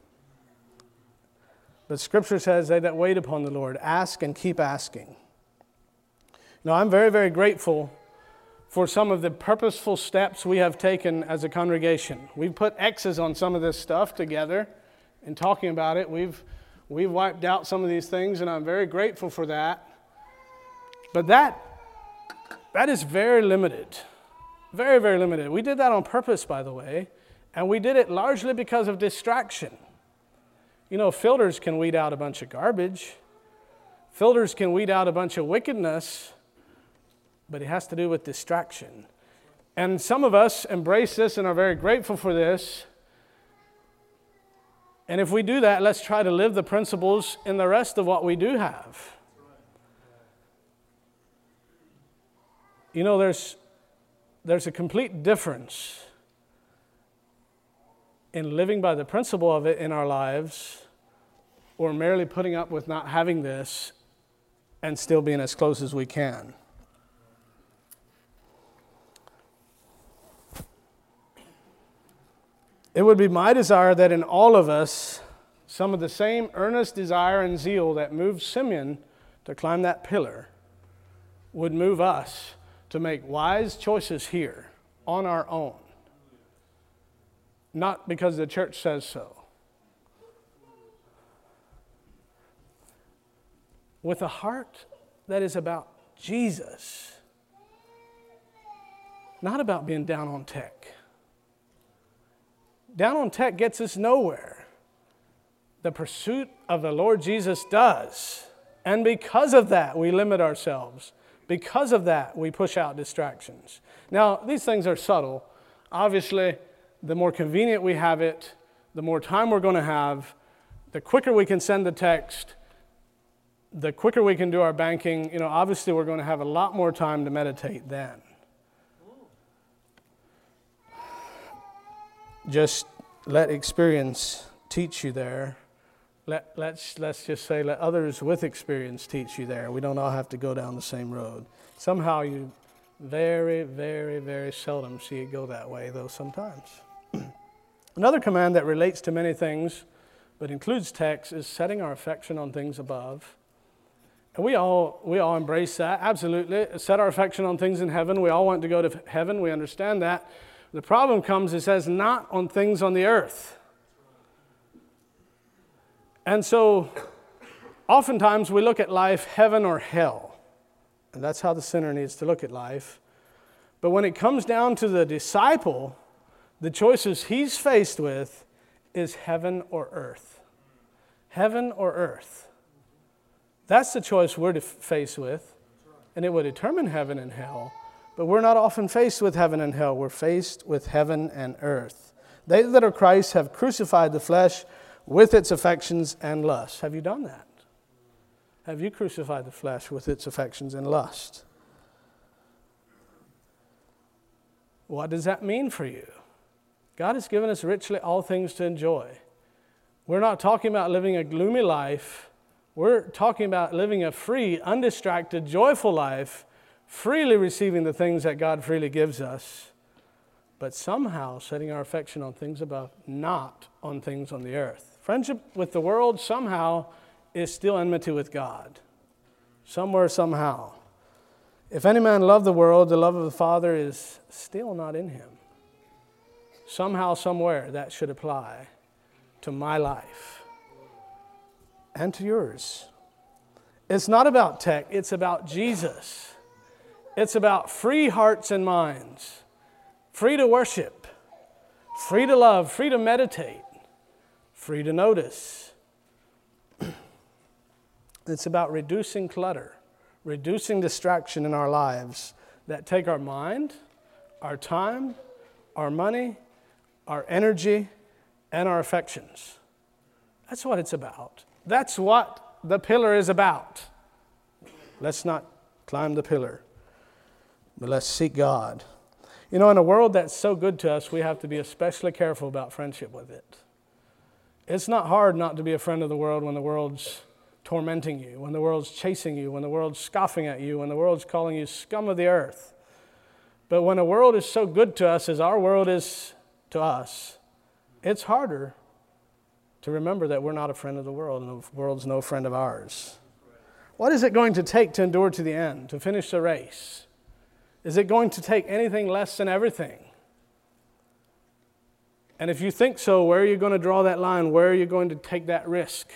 But Scripture says, they that wait upon the Lord, ask and keep asking. Now, I'm very, very grateful for some of the purposeful steps we have taken as a congregation. We've put X's on some of this stuff together and talking about it. We've We've wiped out some of these things, and I'm very grateful for that. But that, that is very limited. Very, very limited. We did that on purpose, by the way, and we did it largely because of distraction. You know, filters can weed out a bunch of garbage. Filters can weed out a bunch of wickedness, but it has to do with distraction. And some of us embrace this and are very grateful for this. And if we do that, let's try to live the principles in the rest of what we do have. You know, there's, there's a complete difference in living by the principle of it in our lives, or merely putting up with not having this and still being as close as we can. It would be my desire that in all of us, some of the same earnest desire and zeal that moved Simeon to climb that pillar would move us to make wise choices here on our own. Not because the church says so. With a heart that is about Jesus, not about being down on tech. Down on tech gets us nowhere. The pursuit of the Lord Jesus does. And because of that, we limit ourselves. Because of that, we push out distractions. Now, these things are subtle. Obviously, the more convenient we have it, the more time we're going to have, the quicker we can send the text, the quicker we can do our banking. You know, obviously, we're going to have a lot more time to meditate then. Just let experience teach you there. Let, let's, let's just say let others with experience teach you there. We don't all have to go down the same road. Somehow you very, very, very seldom see it go that way, though sometimes. Another command that relates to many things, but includes text, is setting our affection on things above. And we all, we all embrace that, absolutely. Set our affection on things in heaven. We all want to go to heaven. We understand that. The problem comes, it says, not on things on the earth. And so, oftentimes we look at life heaven or hell. And that's how the sinner needs to look at life. But when it comes down to the disciple, the choices he's faced with is heaven or earth. Heaven or earth. That's the choice we're faced with. And it will determine heaven and hell. But we're not often faced with heaven and hell. We're faced with heaven and earth. They that are Christ have crucified the flesh with its affections and lusts. Have you done that? Have you crucified the flesh with its affections and lust? What does that mean for you? God has given us richly all things to enjoy. We're not talking about living a gloomy life. We're talking about living a free, undistracted, joyful life, freely receiving the things that God freely gives us, but somehow setting our affection on things above, not on things on the earth. Friendship with the world somehow is still enmity with God. Somewhere, somehow. If any man love the world, the love of the Father is still not in him. Somehow, somewhere, that should apply to my life and to yours. It's not about tech, it's about Jesus. It's about free hearts and minds, free to worship, free to love, free to meditate, free to notice. It's about reducing clutter, reducing distraction in our lives that take our mind, our time, our money, our energy, and our affections. That's what it's about. That's what the pillar is about. Let's not climb the pillar, but let's seek God. You know, in a world that's so good to us, we have to be especially careful about friendship with it. It's not hard not to be a friend of the world when the world's tormenting you, when the world's chasing you, when the world's scoffing at you, when the world's calling you scum of the earth. But when a world is so good to us as our world is to us, it's harder to remember that we're not a friend of the world and the world's no friend of ours. What is it going to take to endure to the end, to finish the race? Is it going to take anything less than everything? And if you think so, where are you going to draw that line? Where are you going to take that risk?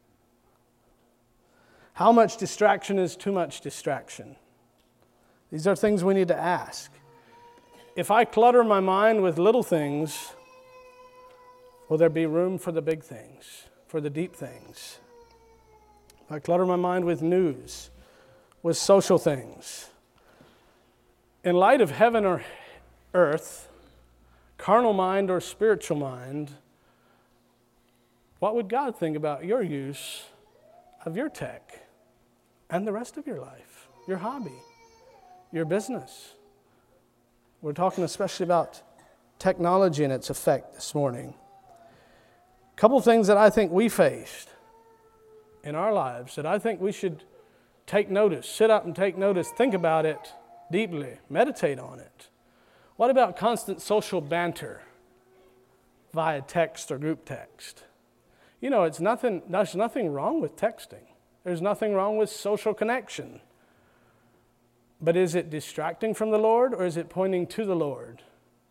How much distraction is too much distraction? These are things we need to ask. If I clutter my mind with little things, will there be room for the big things, for the deep things? If I clutter my mind with news, with social things, in light of heaven or earth, carnal mind or spiritual mind, what would God think about your use of your tech and the rest of your life, your hobby, your business? We're talking especially about technology and its effect this morning. A couple things that I think we faced in our lives that I think we should take notice, sit up and take notice, think about it deeply, meditate on it. What about constant social banter via text or group text? You know, it's nothing, there's nothing wrong with texting. There's nothing wrong with social connection. But is it distracting from the Lord or is it pointing to the Lord?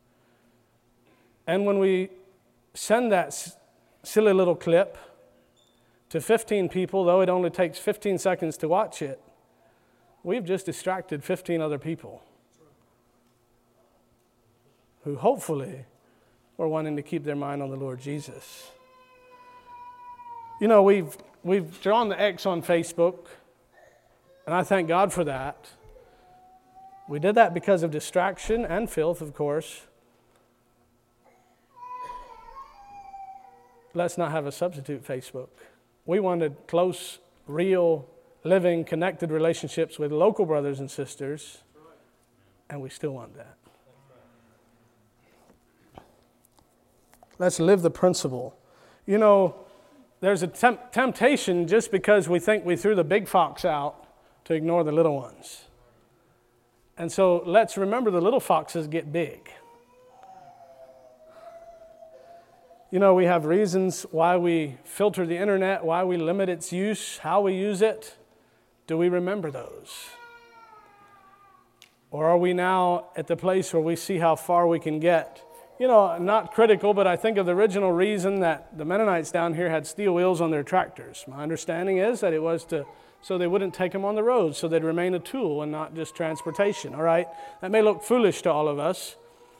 And when we send that s- silly little clip to fifteen people, though it only takes fifteen seconds to watch it, we've just distracted fifteen other people who hopefully were wanting to keep their mind on the Lord Jesus. You know, we've we've drawn the X on Facebook, and I thank God for that. We did that because of distraction and filth, of course. Let's not have a substitute Facebook. We wanted close, real, living, connected relationships with local brothers and sisters, and we still want that. Let's live the principle. You know, there's a temp- temptation just because we think we threw the big fox out to ignore the little ones. And so let's remember the little foxes get big. You know, we have reasons why we filter the internet, why we limit its use, how we use it. Do we remember those? Or are we now at the place where we see how far we can get? You know, not critical, but I think of the original reason that the Mennonites down here had steel wheels on their tractors. My understanding is that it was to so they wouldn't take them on the road, so they'd remain a tool and not just transportation, all right? That may look foolish to all of us,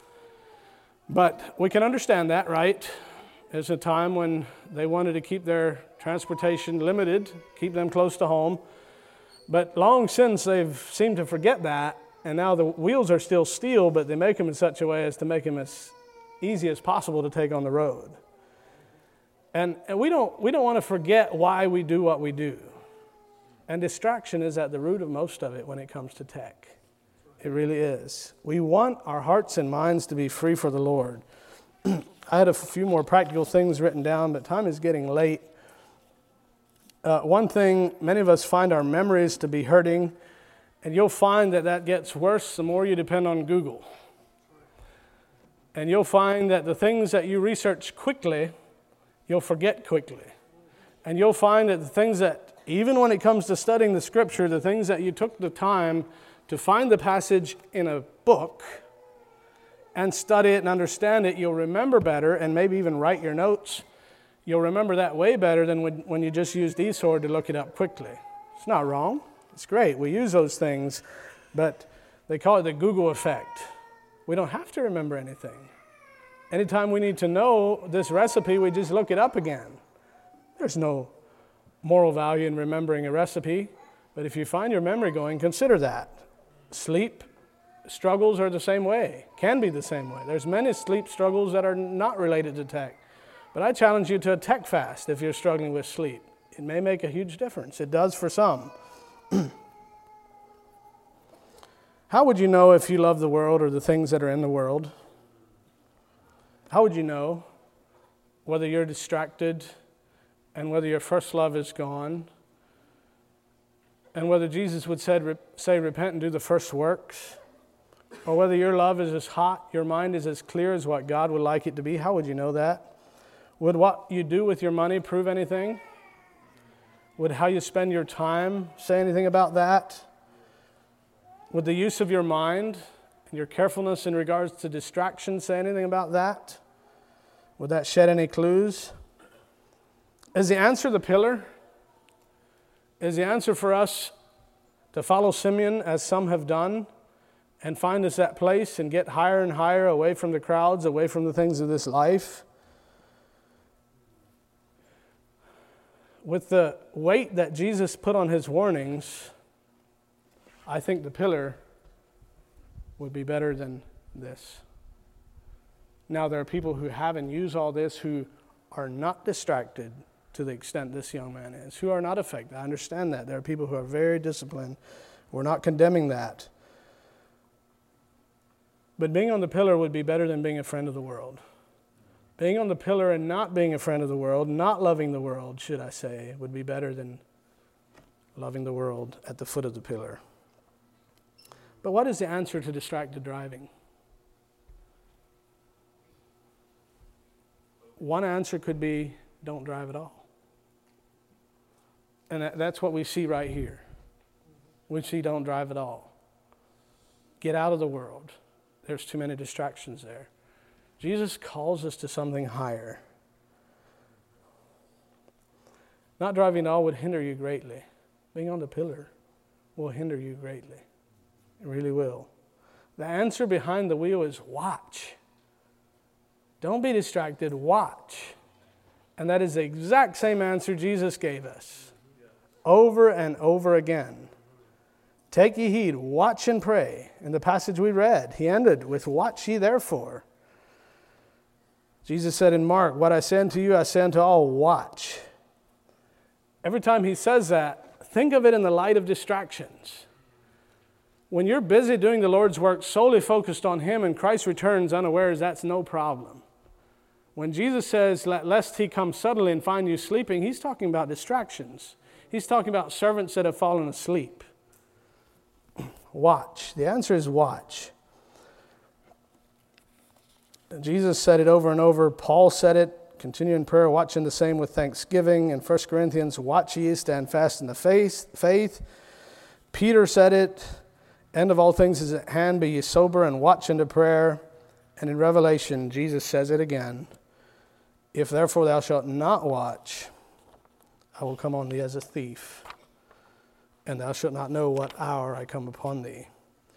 but we can understand that, right? There's a time when they wanted to keep their transportation limited, keep them close to home, but long since they've seemed to forget that, and now the wheels are still steel, but they make them in such a way as to make them as easy as possible to take on the road. And, and we don't we don't want to forget why we do what we do. And distraction is at the root of most of it when it comes to tech. It really is. We want our hearts and minds to be free for the Lord. I had a few more practical things written down, but time is getting late. Uh, one thing, many of us find our memories to be hurting, and you'll find that that gets worse the more you depend on Google. And you'll find that the things that you research quickly, you'll forget quickly. And you'll find that the things that, even when it comes to studying the Scripture, the things that you took the time to find the passage in a book and study it and understand it, you'll remember better, and maybe even write your notes. You'll remember that way better than when, when you just used eSword to look it up quickly. It's not wrong. It's great. We use those things, but they call it the Google effect. We don't have to remember anything. Anytime we need to know this recipe, we just look it up again. There's no moral value in remembering a recipe, but if you find your memory going, consider that. Sleep struggles are the same way, can be the same way. There's many sleep struggles that are not related to tech, but I challenge you to a tech fast if you're struggling with sleep. It may make a huge difference. It does for some. How would you know if you love the world or the things that are in the world? How would you know whether you're distracted and whether your first love is gone? And whether Jesus would said, say, repent and do the first works? Or whether your love is as hot, your mind is as clear as what God would like it to be? How would you know that? Would what you do with your money prove anything? Would how you spend your time say anything about that? Would the use of your mind and your carefulness in regards to distraction say anything about that? Would that shed any clues? Is the answer the pillar? Is the answer for us to follow Simeon as some have done and find us that place and get higher and higher away from the crowds, away from the things of this life? With the weight that Jesus put on his warnings, I think the pillar would be better than this. Now, there are people who have and use all this who are not distracted to the extent this young man is, who are not affected. I understand that. There are people who are very disciplined. We're not condemning that. But being on the pillar would be better than being a friend of the world. Being on the pillar and not being a friend of the world, not loving the world, should I say, would be better than loving the world at the foot of the pillar. But what is the answer to distracted driving? One answer could be, don't drive at all. And that, that's what we see right here. We see don't drive at all. Get out of the world. There's too many distractions there. Jesus calls us to something higher. Not driving at all would hinder you greatly. Being on the pillar will hinder you greatly. It really will. The answer behind the wheel is watch. Don't be distracted, watch. And that is the exact same answer Jesus gave us over and over again. Take ye heed, watch and pray. In the passage we read, he ended with, watch ye therefore. Jesus said in Mark, what I say unto you, I say unto all, watch. Every time he says that, think of it in the light of distractions. When you're busy doing the Lord's work, solely focused on him, and Christ returns unawares, that's no problem. When Jesus says, lest he come suddenly and find you sleeping, he's talking about distractions. He's talking about servants that have fallen asleep. Watch. The answer is watch. Jesus said it over and over. Paul said it. Continue in prayer, watching the same with thanksgiving. In First Corinthians, watch ye, stand fast in the faith. Peter said it. End of all things is at hand. Be ye sober and watch unto prayer. And in Revelation, Jesus says it again. If therefore thou shalt not watch, I will come on thee as a thief, and thou shalt not know what hour I come upon thee.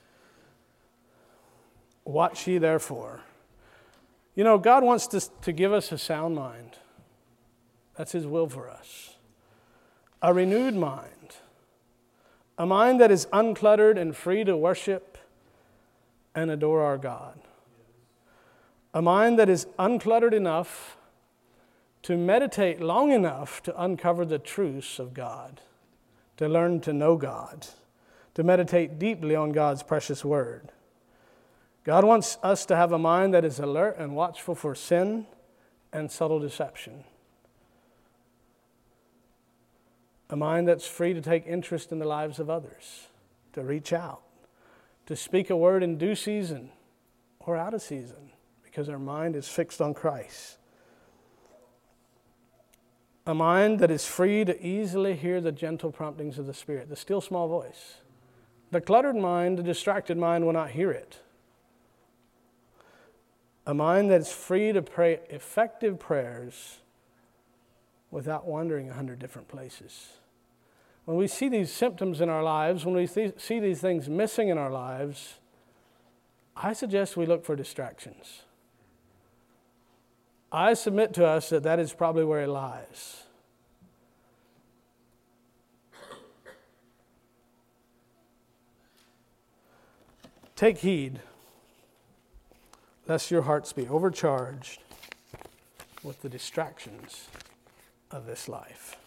Watch ye therefore. You know, God wants to, to give us a sound mind. That's his will for us. A renewed mind. A mind that is uncluttered and free to worship and adore our God. A mind that is uncluttered enough to meditate long enough to uncover the truths of God, to learn to know God, to meditate deeply on God's precious word. God wants us to have a mind that is alert and watchful for sin and subtle deception. A mind that's free to take interest in the lives of others, to reach out, to speak a word in due season or out of season, because our mind is fixed on Christ. A mind that is free to easily hear the gentle promptings of the Spirit, the still small voice. The cluttered mind, the distracted mind will not hear it. A mind that is free to pray effective prayers without wandering a hundred different places. When we see these symptoms in our lives, when we th- see these things missing in our lives, I suggest we look for distractions. I submit to us that that is probably where it lies. Take heed, lest your hearts be overcharged with the distractions of this life.